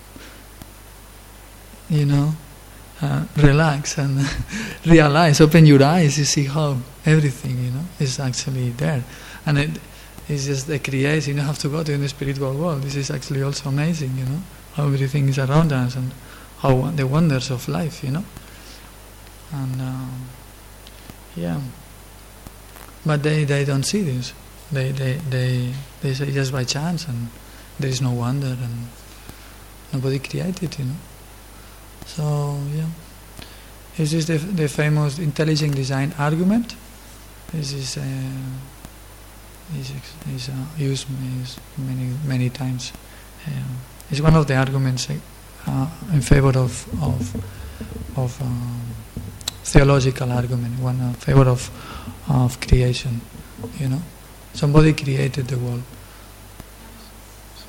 you know, uh, relax and realize, open your eyes, you see how everything, you know, is actually there, and it is just the creation. You don't have to go to the spiritual world. This is actually also amazing, you know, how everything is around us and how the wonders of life, you know, and uh, yeah, but they, they don't see this. They they they they say just by chance, and there is no wonder, and nobody created, you know. So yeah, this is the the famous intelligent design argument. This is uh, is is uh, used, used many many times. Um, it's one of the arguments. Uh, Uh, in favor of of, of um, theological argument, one in favor of of creation, you know. Somebody created the world. So.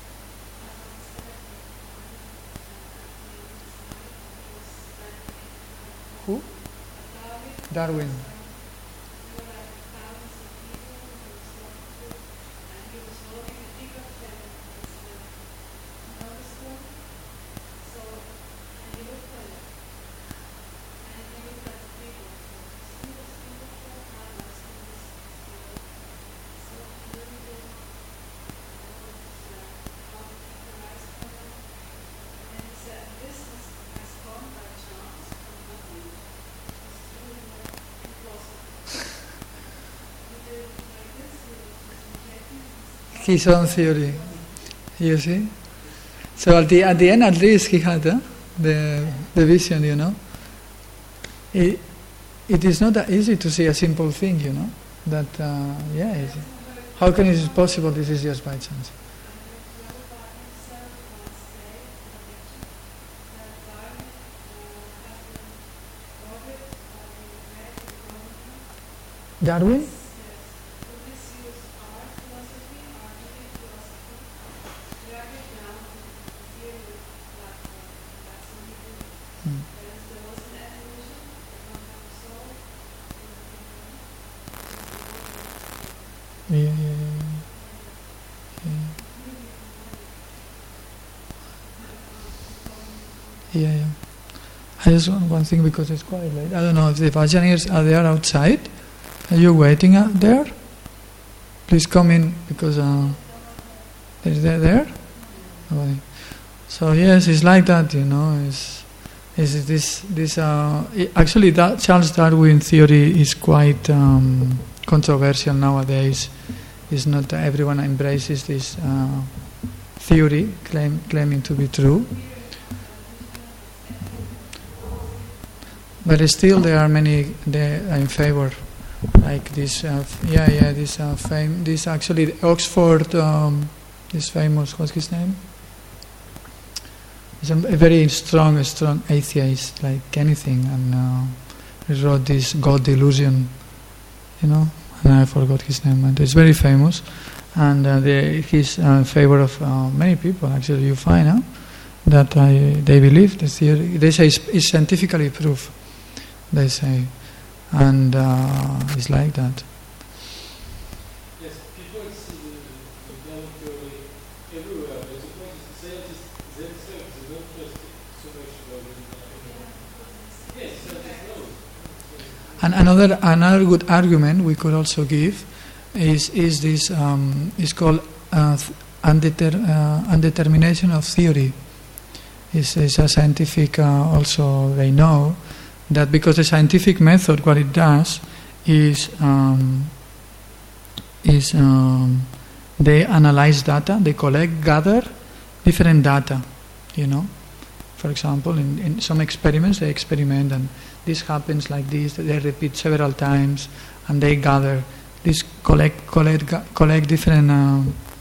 Who? Darwin. His own theory, you see. So at the at the end, at least he had uh, the the vision, you know. It it is not that easy to see a simple thing, you know. That uh, yeah, it's, how can it be possible? This is just by chance. Darwin. Yeah, yeah, yeah, yeah. Yeah, yeah. I just want one thing because it's quite late. I don't know if the Vajrayanirs are there outside. Are you waiting out there? Please come in because uh, is there there? Okay. So yes, it's like that, you know. It's, it's this this uh, it, actually that Charles Darwin theory is quite um, controversial nowadays. It's not everyone embraces this uh, theory, claim, claiming to be true. But still, there are many they are in favor, like this. Uh, yeah, yeah, this uh, fame. This actually Oxford. Um, this famous. What's his name? He's a, a very strong, strong atheist, like anything, and uh, he wrote this God Delusion. You know. And I forgot his name, and it's very famous, and uh, the, he's uh, in favor of uh, many people. Actually, you find huh, that I, they believe the theory. They say it's, it's scientifically proved. They say, and uh, it's like that. Yes, people see the, the planet theory everywhere. But the point is, the scientists themselves are not trust so much about it. Yes, scientists know. And another another good argument we could also give is is this um, is called uh, undeter, uh, undetermination of theory. Is is a scientific uh, also they know that because the scientific method what it does is um, is um, they analyze data, they collect, gather different data, you know. For example, in, in some experiments they experiment and this happens like this, they repeat several times and they gather this collect collect collect different uh,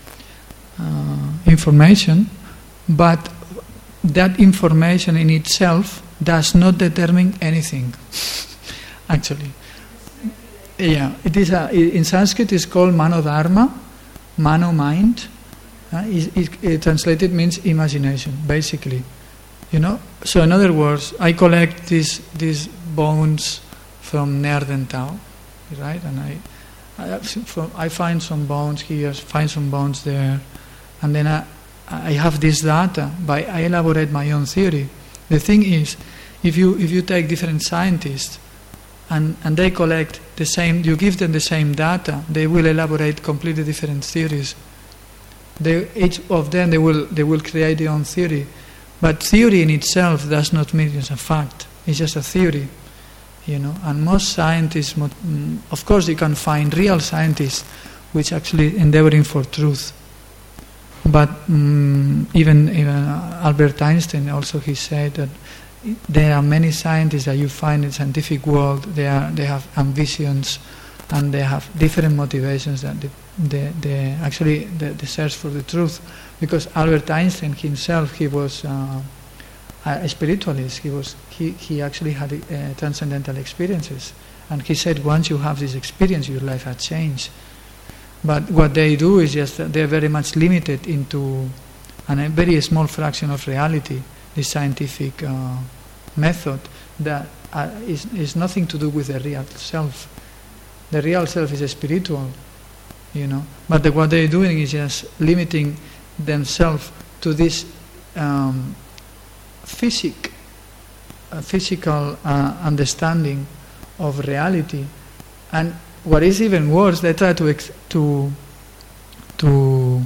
uh, information, but that information in itself does not determine anything. Actually, yeah, it is a, in Sanskrit it's called mano dharma, mano mind. Uh, it, it, it translated means imagination, basically. You know, so in other words, I collect these these bones from Neanderthal, right? And I, I, from, I find some bones here, find some bones there, and then I, I have this data. By I elaborate my own theory. The thing is, if you if you take different scientists, and and they collect the same, you give them the same data, they will elaborate completely different theories. They each of them they will they will create their own theory. But theory in itself does not mean it's a fact. It's just a theory, you know. And most scientists, of course, you can find real scientists which actually endeavoring for truth. But um, even, even Albert Einstein also he said that there are many scientists that you find in the scientific world. They are they have ambitions, and they have different motivations that they, they, they actually the, the search for the truth. Because Albert Einstein himself, he was uh, a spiritualist. He was he, he actually had uh, transcendental experiences, And he said, once you have this experience, your life has changed. But what they do is just that they're very much limited into an, a very small fraction of reality, the scientific uh, method that uh, is, is nothing to do with the real self. The real self is a spiritual, you know. But the, what they're doing is just limiting themselves to this um, physic, uh, physical uh, understanding of reality. And what is even worse, they try to ex- to to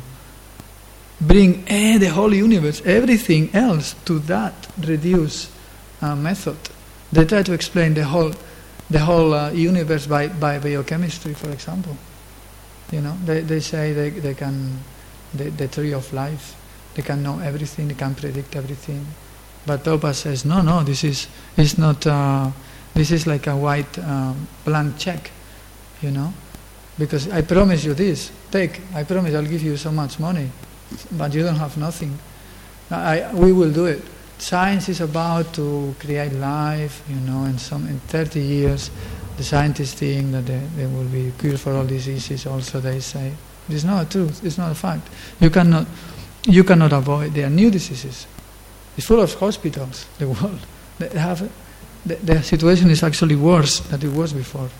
bring eh, the whole universe, everything else, to that reduced uh, method. They try to explain the whole the whole uh, universe by, by biochemistry, for example. You know, they they say they they can the, the tree of life. They can know everything. They can predict everything. But Prabhupada says, no, no, this is it's not. Uh, this is like a white um, blank check. You know, because I promise you this. Take, I promise I'll give you so much money, but you don't have nothing. I, we will do it. Science is about to create life, you know, and some in thirty years, the scientists think that there, there will be cure for all diseases. Also, they say it's not a truth. It's not a fact. You cannot, you cannot avoid. There are new diseases. It's full of hospitals. The world. They have, the, the situation is actually worse than it was before.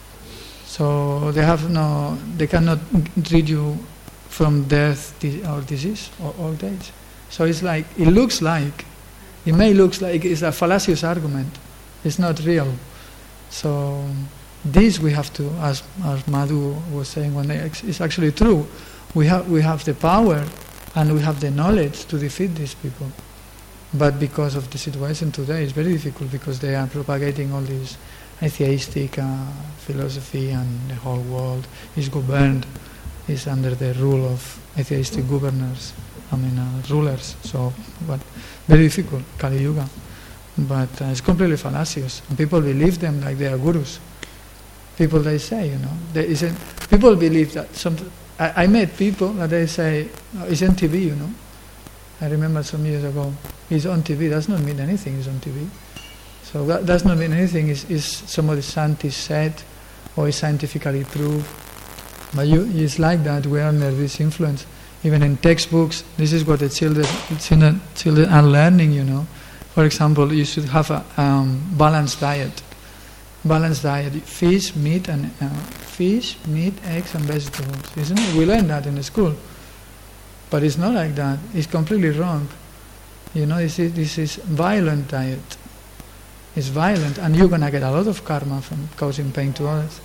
So they have no, they cannot rid you from death or disease or old age. So it's like, it looks like, it may look like it's a fallacious argument. It's not real. So this we have to, as, as Madhu was saying one day, it's actually true. We have, we have the power and we have the knowledge to defeat these people. But because of the situation today, it's very difficult because they are propagating all these atheistic uh, philosophy, and the whole world is governed, is under the rule of atheistic governors, I mean uh, rulers. So, but very difficult, Kali Yuga. But uh, it's completely fallacious, and people believe them like they are gurus. People, they say, you know, they isn't. People believe that. Some I, I met people that they say, oh, it's on T V, you know. I remember some years ago, it's on T V. Does not mean anything. It's on T V. So that does not mean anything. Is is somebody scientist said, or is scientifically proved. But you, it's like that. We are under this influence. Even in textbooks, this is what the children children, children are learning. You know, for example, you should have a um, balanced diet. Balanced diet: fish, meat, and uh, fish, meat, eggs, and vegetables. Isn't it? We learn that in the school, but it's not like that. It's completely wrong. You know, this is this is violent diet. It's violent, and you're gonna get a lot of karma from causing pain to others.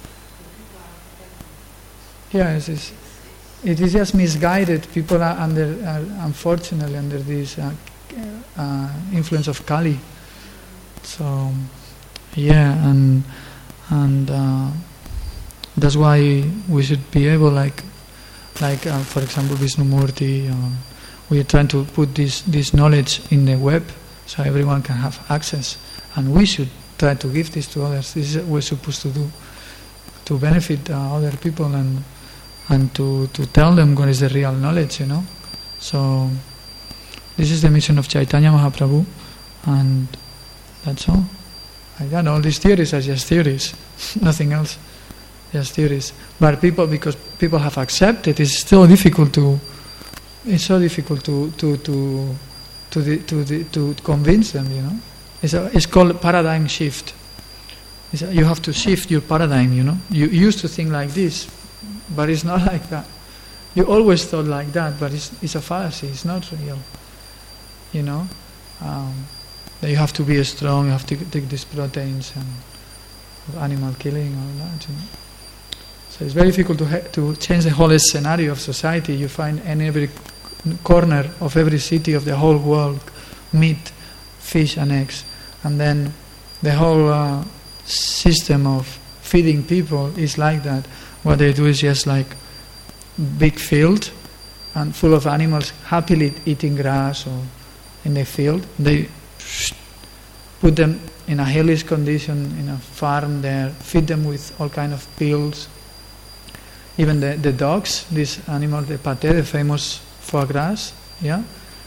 Yes, it's, it is just misguided. People are under, are unfortunately, under this uh, uh, influence of Kali. So, yeah, and and uh, that's why we should be able, like, like uh, for example, Vishnumurti. Uh, we are trying to put this this knowledge in the web, so everyone can have access. And we should try to give this to others. This is what we're supposed to do, to benefit uh, other people and and to, to tell them what is the real knowledge, you know. So this is the mission of Chaitanya Mahaprabhu, and that's all. Again, all these theories are just theories, nothing else, just theories. But people, because people have accepted, it's still difficult to. It's so difficult to to to to the, to, the, to convince them, you know. It's, a, it's called paradigm shift. It's a, you have to shift your paradigm, you know. You used to think like this, but it's not like that. You always thought like that, but it's, it's a fallacy. It's not real, you know. Um, that you have to be strong. You have to take these proteins and animal killing, all that. You know? So it's very difficult to ha- to change the whole scenario of society. You find in every corner of every city of the whole world meat, fish, and eggs. And then the whole uh, system of feeding people is like that. What they do is just like big field and full of animals happily eating grass or in the field. They put them in a hellish condition in a farm there, feed them with all kind of pills. Even the, the dogs, this animal, the pate, the famous foie gras, yeah,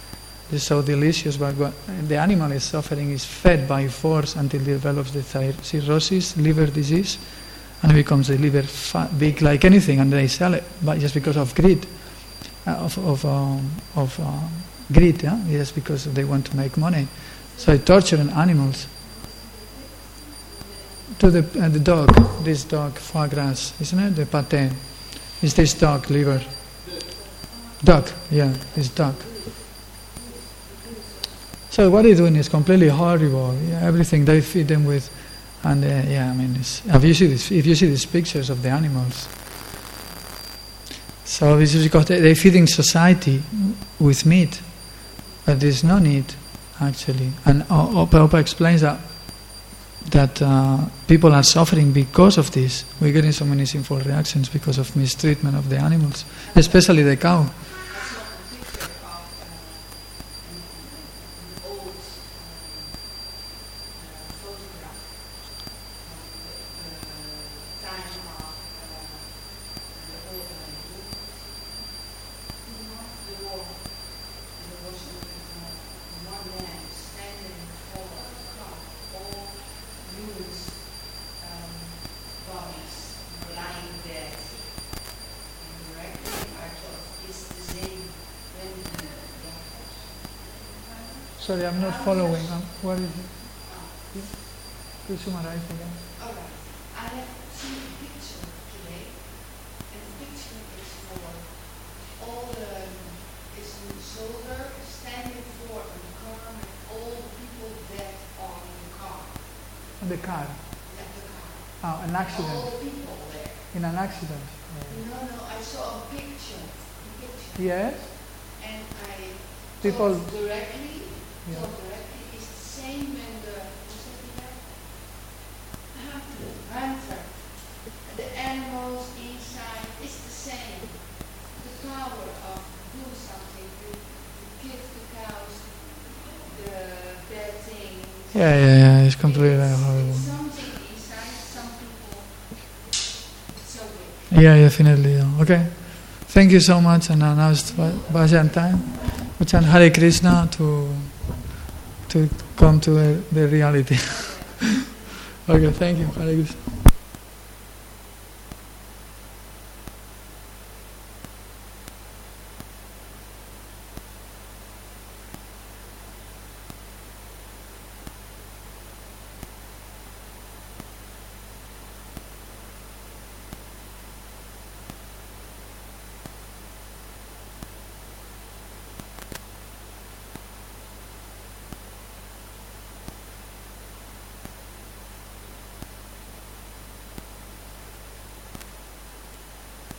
It's so delicious, but what, the animal is suffering is fed by force until it develops the thyr- cirrhosis, liver disease, and it becomes the liver fat, big like anything, and they sell it, but just because of greed, uh, of of um, of uh, greed, yeah, just because they want to make money. So they torture animals. To the uh, the dog, this dog, foie gras, isn't it? The pate. Is this dog liver? Duck, yeah, this duck. So what they're doing is completely horrible. Yeah, everything they feed them with, and uh, yeah, I mean, it's, if you see this, if you see these pictures of the animals, so this is because they- they're feeding society with meat, but there's no need actually. And Opa Opa explains that that uh, people are suffering because of this. We're getting so many sinful reactions because of mistreatment of the animals, especially the cow. Sorry, I'm not following. Um, what is it? Please summarize again. All right. I have seen a picture today, and the picture is for all the, it's a soldier standing for a car with all the people dead on the car. On the car. At the car. Oh, an accident. All the people there. In an accident. No, no, I saw a picture. A picture. Yes. And I People- thought directly, Yeah. thought directly, it's the same when the, what's that again? Hunter. Hunter. The animals inside, it's the same. The power of do something, to, to give the cows the bad things. Yeah, yeah, yeah. It's completely It's- horrible. it's something inside, some people, it's so big. Yeah, definitely. Yeah. Okay. Thank you so much. And now it's Va- Bhajan time. We chant Hare Krishna to to come to uh, the reality. Okay, thank you. Hare Krishna.